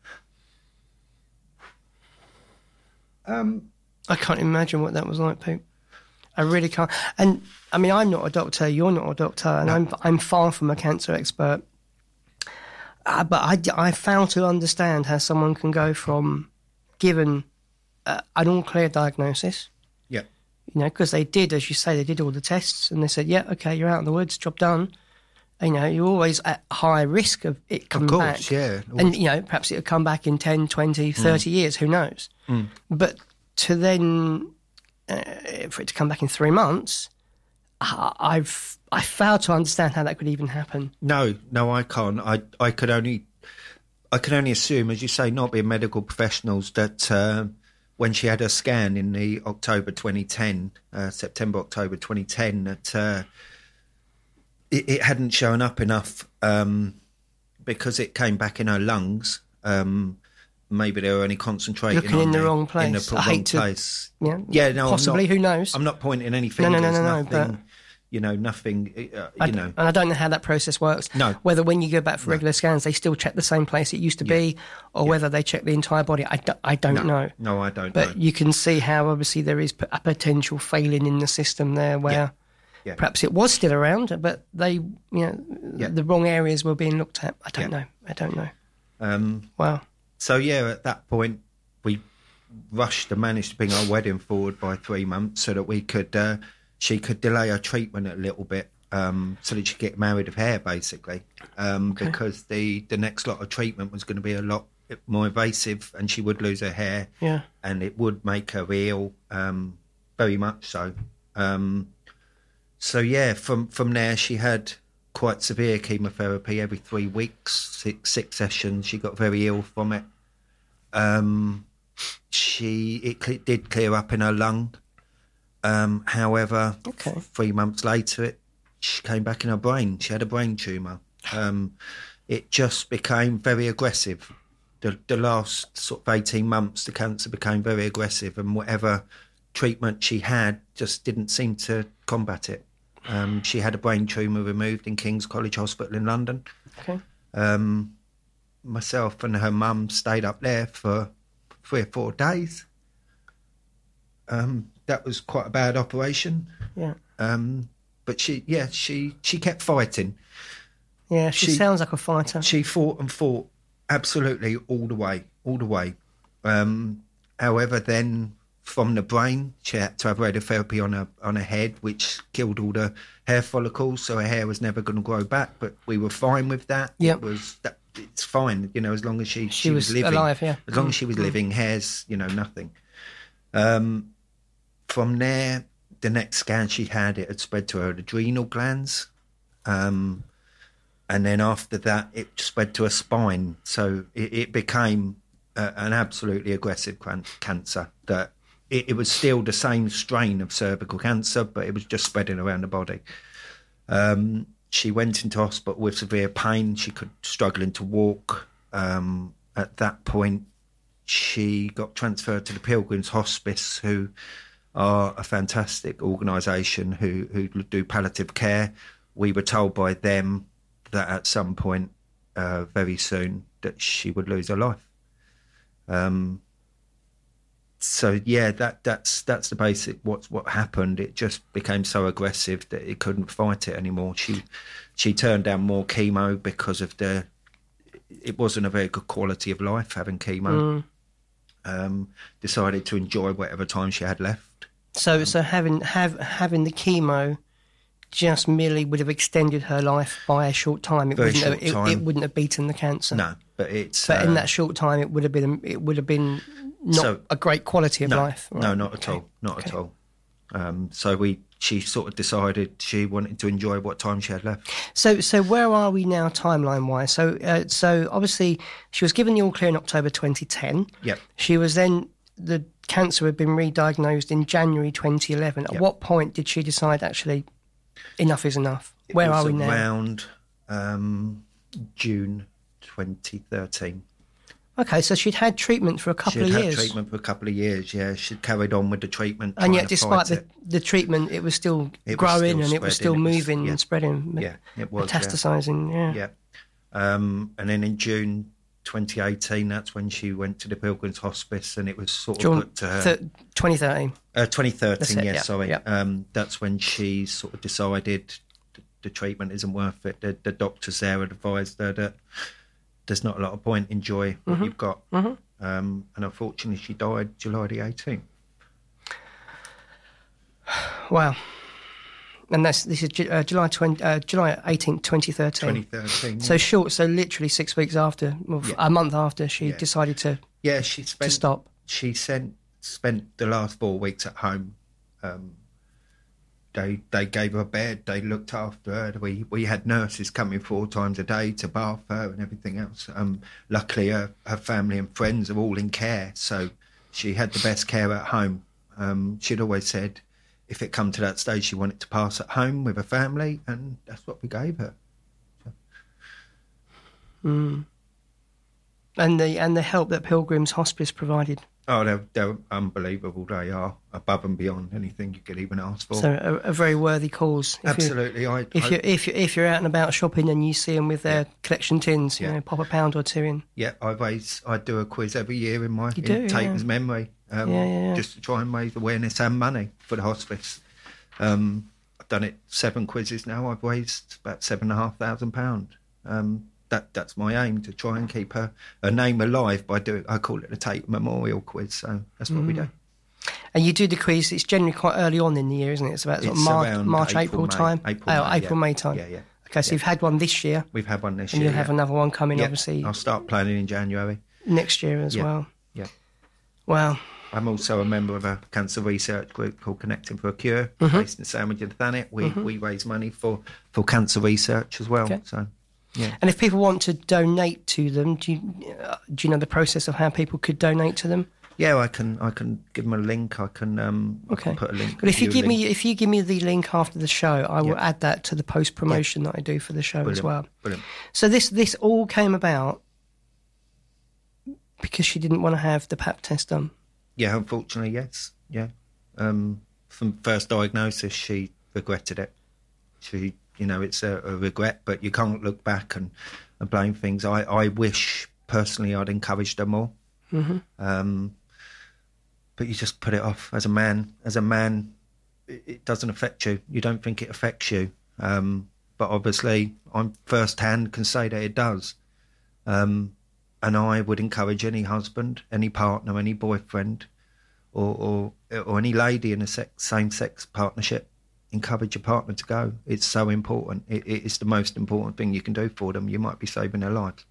Um, I can't imagine what that was like, Pete. I really can't. And I mean, I'm not a doctor. You're not a doctor, and No. I'm I'm far from a cancer expert. Uh, but I I fail to understand how someone can go from given uh, an all clear diagnosis, yeah, you know, because they did, as you say, they did all the tests, and they said, yeah, okay, you're out in the woods, job done. You know, you're always at high risk of it of coming course, back. yeah. And, you know, perhaps it'll come back in ten, twenty, thirty years, who knows? Mm. But to then, uh, for it to come back in three months, I- I've I fail to understand how that could even happen. No, no, I can't. I I could only I could only assume, as you say, not being medical professionals, that uh, when she had her scan in the October twenty ten, uh, September October twenty ten, that uh, it, it hadn't shown up enough um, because it came back in her lungs. Um, maybe they were only concentrating Looking on in the wrong place. In the I hate wrong to- place. Yeah, Yeah, no, possibly. I'm not, Who knows? I'm not pointing any No, fingers. no, no, no, no, nothing, but- you know, nothing. Uh, I you d- know, and I don't know how that process works. No. Whether when you go back for regular scans, they still check the same place it used to be, or whether they check the entire body. I, do, I don't no, know. no, I don't But know. you can see how obviously there is p- a potential failing in the system there where, Yeah. Perhaps it was still around, but they, you know, Yeah. the wrong areas were being looked at. I don't Yeah. know. I don't know. Um, Wow. so yeah, at that point, we rushed and managed to bring our wedding forward by three months so that we could, uh, she could delay her treatment a little bit, um, so that she could get married of hair, basically, um, Okay. because the the next lot of treatment was going to be a lot more invasive, and she would lose her hair, Yeah. and it would make her ill, um, very much so. Um, so yeah, from from there she had quite severe chemotherapy every three weeks, six, six sessions. She got very ill from it. Um, she it cle- did clear up in her lung. Um, however, Okay. three months later, it she came back in her brain. She had a brain tumour. Um, it just became very aggressive. The, the last sort of eighteen months, the cancer became very aggressive, and whatever treatment she had just didn't seem to combat it. Um, she had a brain tumour removed in King's College Hospital in London. Okay. Um, myself and her mum stayed up there for three or four days. Um, that was quite a bad operation. Yeah. Um, but she, yeah, she, she kept fighting. Yeah. She, She- sounds like a fighter. She fought and fought absolutely all the way, all the way. Um, however, then from the brain, she had to have radiotherapy on her on her head, which killed all the hair follicles, so her hair was never going to grow back. But we were fine with that. Yep. It was that, it's fine, you know, as long as she She was living, alive, yeah. As long as Mm, she was living, hairs, you know, nothing. Um, from there, the next scan she had, it had spread to her adrenal glands. Um, and then after that, it spread to her spine. So it, it became uh, an absolutely aggressive can- cancer. That it, it was still the same strain of cervical cancer, but it was just spreading around the body. Um, she went into hospital with severe pain. She could struggling to walk. Um, at that point, she got transferred to the Pilgrims Hospice, who are a fantastic organisation who who do palliative care. We were told by them that at some point, uh, very soon, that she would lose her life. Um. So yeah, that that's that's the basic. What's what happened? It just became so aggressive that it couldn't fight it anymore. She she turned down more chemo because of the. It wasn't a very good quality of life having chemo. Mm. Um, decided to enjoy whatever time she had left. So, so having have having the chemo just merely would have extended her life by a short time. It Very wouldn't short have, it, time. it wouldn't have beaten the cancer. No, but it's. But uh, in that short time, it would have been it would have been not So- a great quality of no, life. no, Right, not okay. at all, not at Okay. all. Um, so we, she sort of decided she wanted to enjoy what time she had left. So, so where are we now timeline wise? So, uh, so obviously she was given the all clear in October twenty ten. Yep. She was then the cancer had been re-diagnosed in January twenty eleven. At Yep. what point did she decide actually enough is enough? It Where was are we now? Around um, June twenty thirteen. Okay, so she'd had treatment for a She couple had of had years. treatment for a couple of years. Yeah, she'd carried on with the treatment, And trying yet, to despite fight the, it. the treatment, it was still It was growing still and it was still spreading, it was- moving yeah. and spreading. Yeah, it was, yeah. metastasizing. Yeah. Yeah. Um, and then in June twenty eighteen, that's when she went to the Pilgrims Hospice, and it was sort of June put to her. thir- twenty thirteen. Uh, twenty thirteen, That's it, yes, yeah, sorry. yeah. Um, that's when she sort of decided th- the treatment isn't worth it. The, the doctors there had advised her that there's not a lot of point. Enjoy what Mm-hmm. you've got. Um, and unfortunately, she died July the eighteenth. Wow. And that's this is Ju- uh, July twenty, uh, July eighteenth, twenty thirteen. twenty thirteen. So short. So literally six weeks after, well, Yeah. a month after, she Yeah. decided to yeah, she spent to stop. She sent spent the last four weeks at home. Um, they they gave her a bed. They looked after her. We we had nurses coming four times a day to bath her and everything else. Um, luckily, her, her family and friends are all in care, so she had the best care at home. Um, she'd always said, if it come to that stage, she wanted to pass at home with her family, and that's what we gave her. And the and the help that Pilgrims Hospice provided. Oh, they're, they're unbelievable. They are above and beyond anything you could even ask for. So a, a very worthy cause. If you- Absolutely, I. If I you if you if you're out and about shopping and you see them with their collection tins, you Yeah. know, pop a pound or two in. Yeah, I raise. I do a quiz every year in my You in do, Taten's yeah. memory, um, Yeah, yeah, yeah. just to try and raise awareness and money for the hospice. Um, done it seven quizzes now. I've raised about seven and a half thousand pound. Um, that that's my aim, to try and keep her, her name alive by doing. I call it a Tate Memorial Quiz. So that's what mm. we do. And you do the quiz. It's generally quite early on in the year, isn't it? It's about sort of It's March, around March April, April, May. time. April, oh, May, April, yeah. May time. Yeah, yeah. Okay, so yeah. you've had one this year. We've had one this and year. you'll have yeah. another one coming, yeah. obviously. I'll start planning in January. Next year as yeah. well. Yeah. Wow. I'm also a member of a cancer research group called Connecting for a Cure, mm-hmm. based in Sandwich and Thanet. We mm-hmm. we raise money for, for cancer research as well. Okay. So, yeah. And if people want to donate to them, do you uh, do you know the process of how people could donate to them? Yeah, I can I can give them a link. I can um I Okay. can put a link. But if you view give link. me if you give me the link after the show, I will Yeah. add that to the post promotion that I do for the show Brilliant. as well. Brilliant. So this this all came about because she didn't want to have the pap test done. Yeah, unfortunately, yes. Yeah. Um, from first diagnosis, she regretted it. She, you know, it's a, a regret, but you can't look back and, and blame things. I, I wish, personally, I'd encouraged her more. Mm-hmm. Um, but you just put it off. As a man, as a man, it, it doesn't affect you. You don't think it affects you. Um, but obviously, I'm first-hand can say that it does. Um, and I would encourage any husband, any partner, any boyfriend, or or, or any lady in a sex, same-sex partnership, encourage your partner to go. It's so important. It, it is the most important thing you can do for them. You might be saving their lives.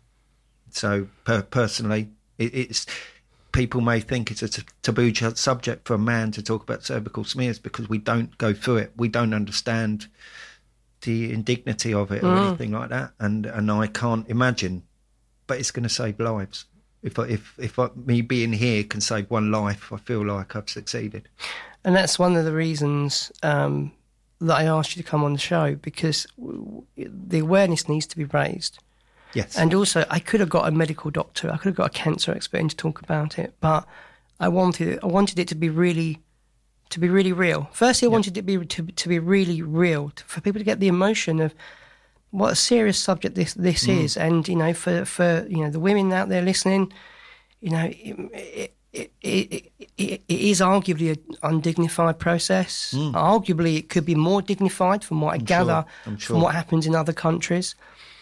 So, per, personally, it, it's people may think it's a t- taboo subject for a man to talk about cervical smears because we don't go through it. We don't understand the indignity of it or Mm. anything like that. And and I can't imagine, but it's going to save lives. If I, if if I, me being here can save one life, I feel like I've succeeded. And that's one of the reasons um, that I asked you to come on the show, because w- the awareness needs to be raised. Yes. And also, I could have got a medical doctor, I could have got a cancer expert in to talk about it, but I wanted it, I wanted it to be really, to be really real. Firstly, I Yep. wanted it to be to, to be really real, to, for people to get the emotion of what a serious subject this this Mm. is, and you know, for for you know the women out there listening, you know, it it it, it, it, it is arguably an undignified process. Mm. Arguably, it could be more dignified, from what I I'm gather, sure. I'm sure. from what happens in other countries.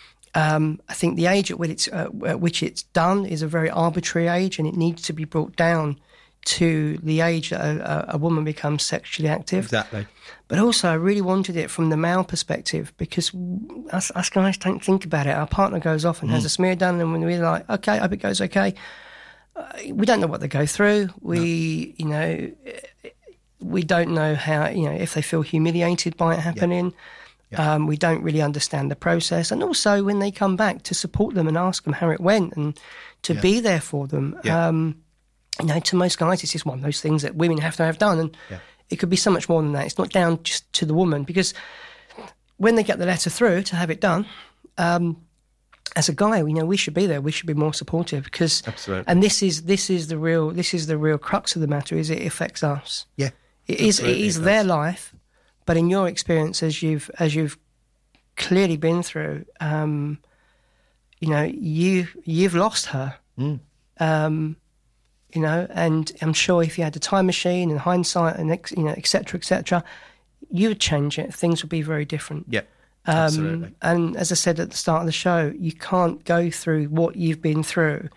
Um, I think the age at which it's uh, at which it's done is a very arbitrary age, and it needs to be brought down to the age that a, a, a woman becomes sexually active. Exactly. But also, I really wanted it from the male perspective, because us, us guys don't think about it. Our partner goes off and Mm. has a smear done, and when we're like, okay, I hope it goes okay. Uh, we don't know what they go through. We, you know, we don't know how, you know, if they feel humiliated by it happening. Yeah. Um, we don't really understand the process. And also, when they come back, to support them and ask them how it went, and to Yeah. be there for them. Yeah. Um, you know, to most guys, it's just one of those things that women have to have done. And Yeah. it could be so much more than that. It's not down just to the woman, because when they get the letter through to have it done, um, as a guy, you know, we should be there. We should be more supportive, because, Absolutely. and this is this is the real this is the real crux of the matter. Is it affects us? Yeah. It is it Absolutely, is it their does. life, but in your experience, as you've as you've clearly been through, um, you know, you you've lost her. Mm. Um, you know, and I'm sure if you had a time machine and hindsight and ex, you know, et cetera, et cetera, you would change it. Things would be very different. Yeah. Um, Absolutely. And as I said at the start of the show, you can't go through what you've been through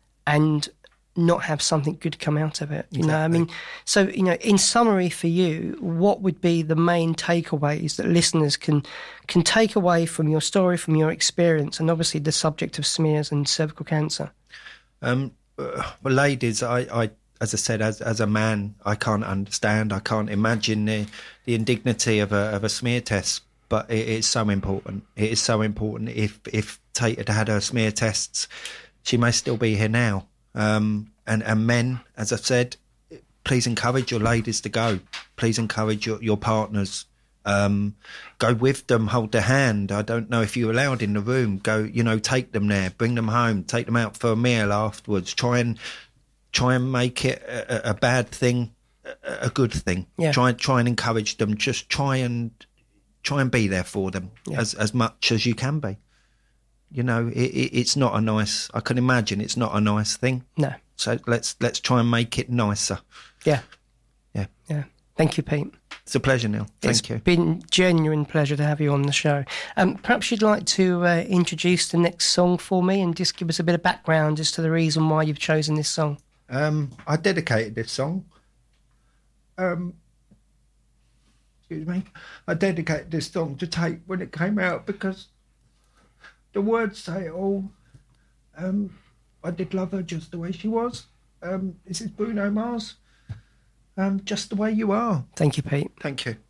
and not have something good come out of it. You know, I Exactly. mean, so, you know, in summary for you, what would be the main takeaways that listeners can can take away from your story, from your experience, and obviously the subject of smears and cervical cancer? Um, uh, well, ladies, I, I, as I said, as as a man, I can't understand. I can't imagine the the indignity of a of a smear test. But it is so important. It is so important. If if Tate had had her smear tests, she may still be here now. Um, and and men, as I said, please encourage your ladies to go. Please encourage your your partners. Um, go with them, hold their hand. I don't know if you're allowed in the room. Go, you know, take them there, bring them home, take them out for a meal afterwards. Try and try and make it a, a bad thing, a, a good thing. Yeah. Try try and encourage them. Just try and try and be there for them Yeah. as as much as you can be. You know, it, it, it's not a nice. I can imagine it's not a nice thing. No. So let's let's try and make it nicer. Yeah. Yeah. Yeah. Thank you, Pete. It's a pleasure, Neil. Thank It's you. been genuine pleasure to have you on the show. Um, perhaps you'd like to uh, introduce the next song for me and just give us a bit of background as to the reason why you've chosen this song. Um, I dedicated this song. Um, excuse me. I dedicated this song to Tate when it came out because the words say it all. Um, I did love her just the way she was. Um, this is Bruno Mars. Um, just the way you are. Thank you, Pete. Thank you.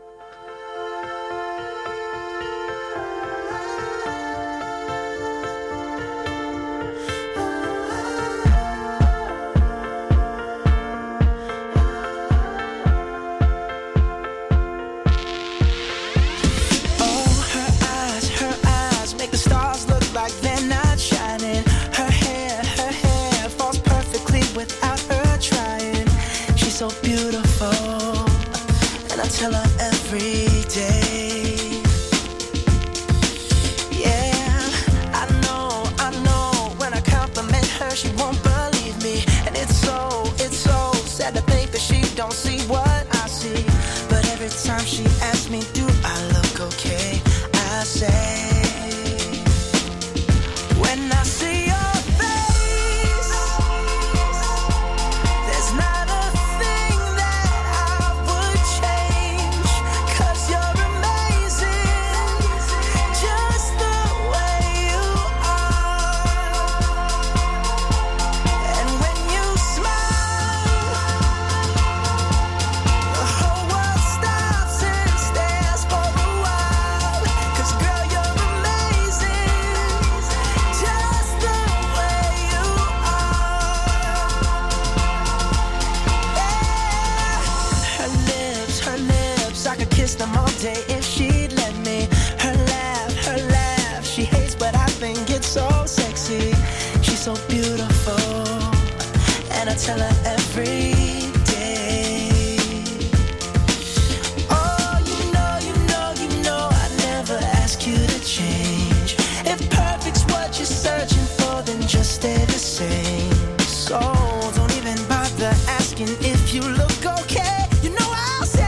So beautiful, and I tell her every day. Yeah, I know, I know. When I compliment her, she won't believe me, and it's so, it's so sad to think that she don't see what I see. But every time she asks me, do I look okay? I say, when I see your face, there's not a them all day if she'd let me. Her laugh, her laugh, she hates but I think it's so sexy. She's so beautiful, and I tell her every day. Oh, you know, you know, you know I never ask you to change. If perfect's what you're searching for, then just stay the same. So don't even bother asking if you look okay. You know I'll say,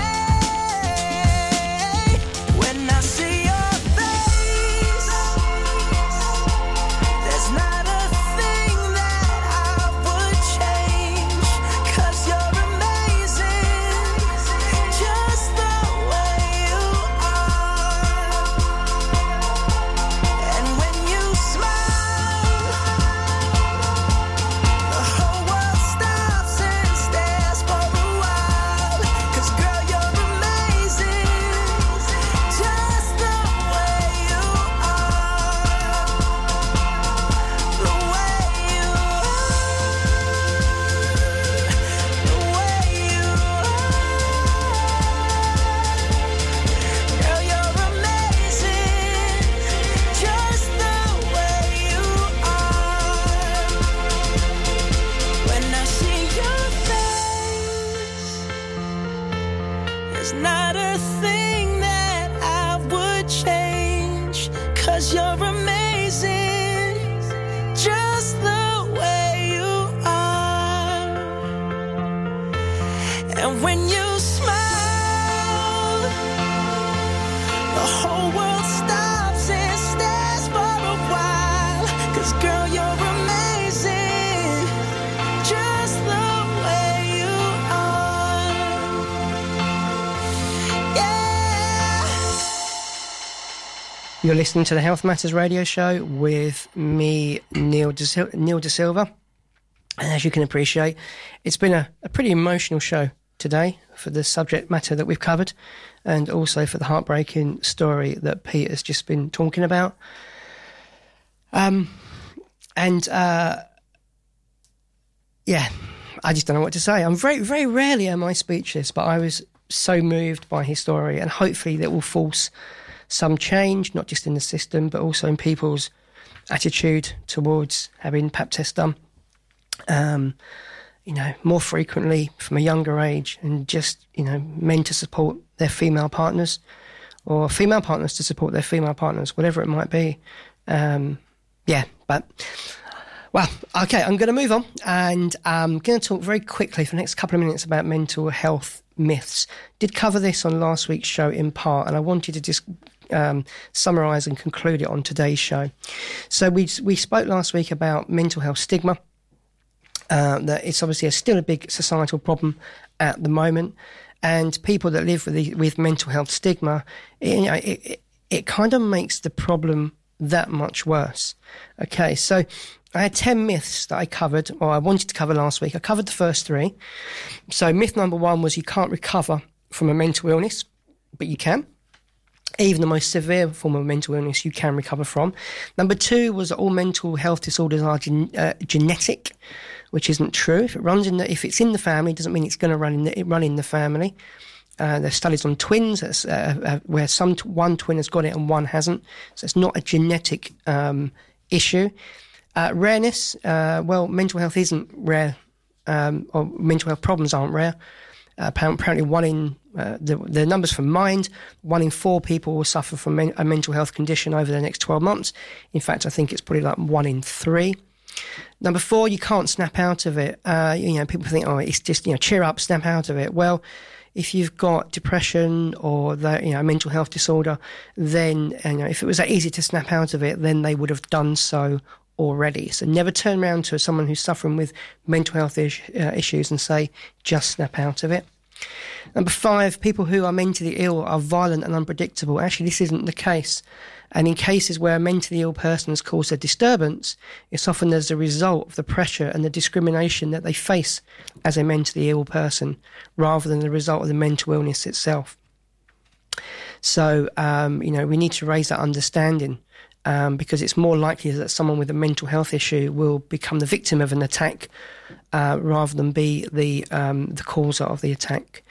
You're listening to the Health Matters radio show with me, Neil De, Sil- Neil De Silva. And as you can appreciate, it's been a, a pretty emotional show today for the subject matter that we've covered, and also for the heartbreaking story that Pete has just been talking about. Um, and uh, yeah, I just don't know what to say. I'm very, very rarely am I speechless, but I was so moved by his story, and hopefully that will force some change, not just in the system, but also in people's attitude towards having pap tests done, um, you know, more frequently from a younger age, and just, you know, men to support their female partners, or female partners to support their female partners, whatever it might be. Um, yeah, but, well, okay, I'm going to move on, and I'm going to talk very quickly for the next couple of minutes about mental health myths. Did cover this on last week's show in part, and I wanted to just um, summarise and conclude it on today's show. So we we spoke last week about mental health stigma. Uh, that it's obviously a, still a big societal problem at the moment, and people that live with the, with mental health stigma, it, you know, it, it, it kind of makes the problem that much worse. Okay, so I had ten myths that I covered, or I wanted to cover last week. I covered the first three. So myth number one was you can't recover from a mental illness, but you can. Even the most severe form of mental illness you can recover from. Number two was that all mental health disorders are gen- uh, genetic, which isn't true. If it runs in the, if it's in the family, it doesn't mean it's going to run in the, run in the family. Uh, there's studies on twins uh, uh, where some t- one twin has got it and one hasn't. So it's not a genetic um, issue. Uh, rareness, uh, well, mental health isn't rare, um, or mental health problems aren't rare. Uh, apparently, one in uh, the, the numbers from Mind, one in four people will suffer from men- a mental health condition over the next twelve months. In fact, I think it's probably like one in three. Number four, you can't snap out of it. Uh, you know, people think, oh, it's just, you know, cheer up, snap out of it. Well, if you've got depression or the, you know, a mental health disorder, then, you know, if it was that easy to snap out of it, then they would have done so already. So never turn around to someone who's suffering with mental health is, uh, issues and say, just snap out of it. Number five, people who are mentally ill are violent and unpredictable. Actually, this isn't the case. And in cases where a mentally ill person has caused a disturbance, it's often as a result of the pressure and the discrimination that they face as a mentally ill person, rather than the result of the mental illness itself. So, um, you know, we need to raise that understanding, um, because it's more likely that someone with a mental health issue will become the victim of an attack uh, rather than be the um, the causer of the attack.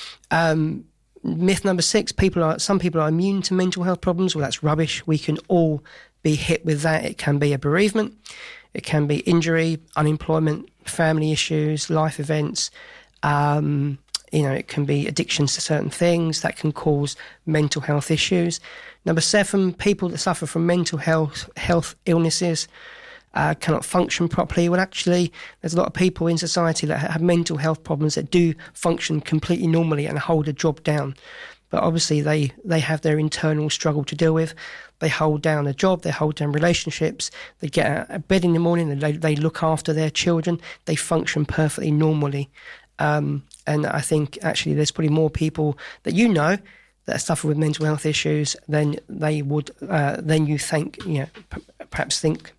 Um, myth number six: people are some people are immune to mental health problems. Well, that's rubbish. We can all be hit with that. It can be a bereavement, it can be injury, unemployment, family issues, life events. Um, you know, it can be addictions to certain things that can cause mental health issues. Number seven: people that suffer from mental health health illnesses uh, cannot function properly. Well, actually, there's a lot of people in society that have mental health problems that do function completely normally and hold a job down. But obviously, they, they have their internal struggle to deal with. They hold down a job, they hold down relationships, they get out of bed in the morning, and they, they look after their children. They function perfectly normally. Um, and I think, actually, there's probably more people that you know that suffer with mental health issues than they would, uh, than you think, you know, p- perhaps think.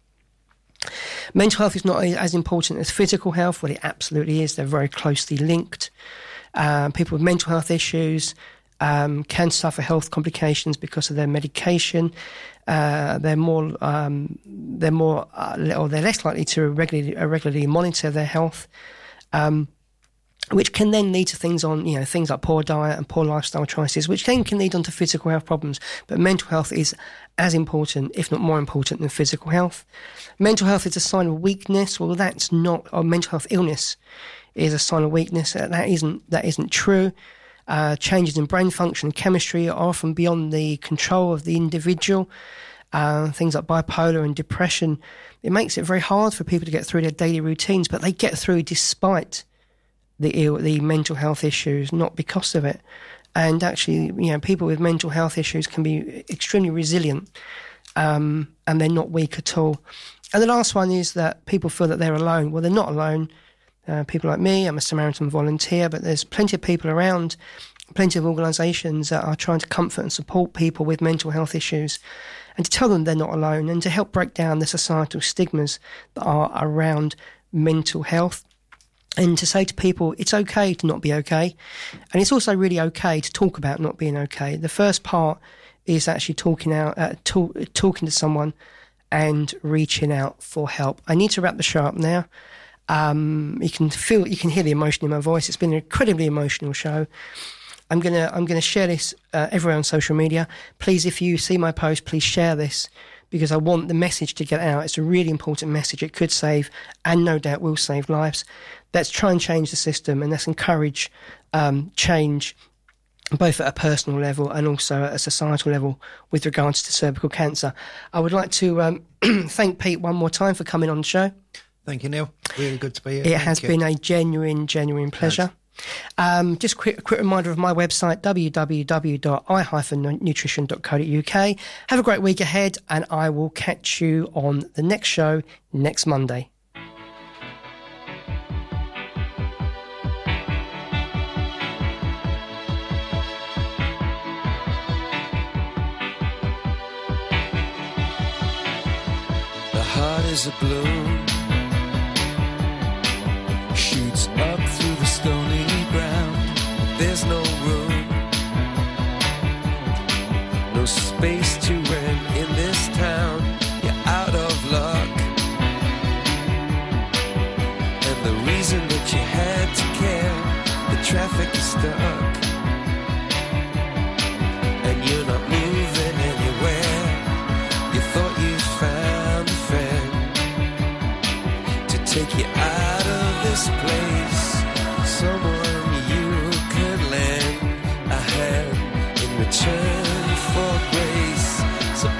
Mental health is not as important as physical health. Well, it absolutely is. They're very closely linked. Uh, people with mental health issues um, can suffer health complications because of their medication. Uh, they're more, um, they're more, uh, or they're less likely to regularly, regularly monitor their health. Um, which can then lead to things on, you know, things like poor diet and poor lifestyle choices, which then can lead on to physical health problems. But mental health is as important, if not more important, than physical health. Mental health is a sign of weakness. Well, that's not, or mental health illness is a sign of weakness. That isn't, that isn't true. Uh, changes in brain function and chemistry are often beyond the control of the individual. Uh, things like bipolar and depression, it makes it very hard for people to get through their daily routines, but they get through despite the ill, the mental health issues, not because of it. And actually, you know, people with mental health issues can be extremely resilient, um, and they're not weak at all. And the last one is that people feel that they're alone. Well, they're not alone. Uh, people like me, I'm a Samaritan volunteer, but there's plenty of people around, plenty of organisations that are trying to comfort and support people with mental health issues, and to tell them they're not alone, and to help break down the societal stigmas that are around mental health. And to say to people, it's okay to not be okay. And it's also really okay to talk about not being okay. The first part is actually talking out, uh, talk, talking to someone and reaching out for help. I need to wrap the show up now. Um, you can feel, you can hear the emotion in my voice. It's been an incredibly emotional show. I'm gonna, I'm gonna share this uh, everywhere on social media. Please, if you see my post, please share this, because I want the message to get out. It's a really important message. It could save, and no doubt will save, lives. Let's try and change the system, and let's encourage um, change, both at a personal level and also at a societal level with regards to cervical cancer. I would like to um, thank Pete one more time for coming on the show. Thank you, Neil. Really good to be here. It Thank has you. been a genuine, genuine pleasure. Um, just a quick, quick reminder of my website, w w w dot i dash nutrition dot co dot u k. Have a great week ahead, and I will catch you on the next show next Monday. The heart is a balloon, shoots up through the stony ground. There's no room, no space to rent in this town. You're out of luck, and the reason that you had to care, the traffic is stuck, and you're not moving anywhere. You thought you found a friend to take you out of this place, someone you could lend a hand in return.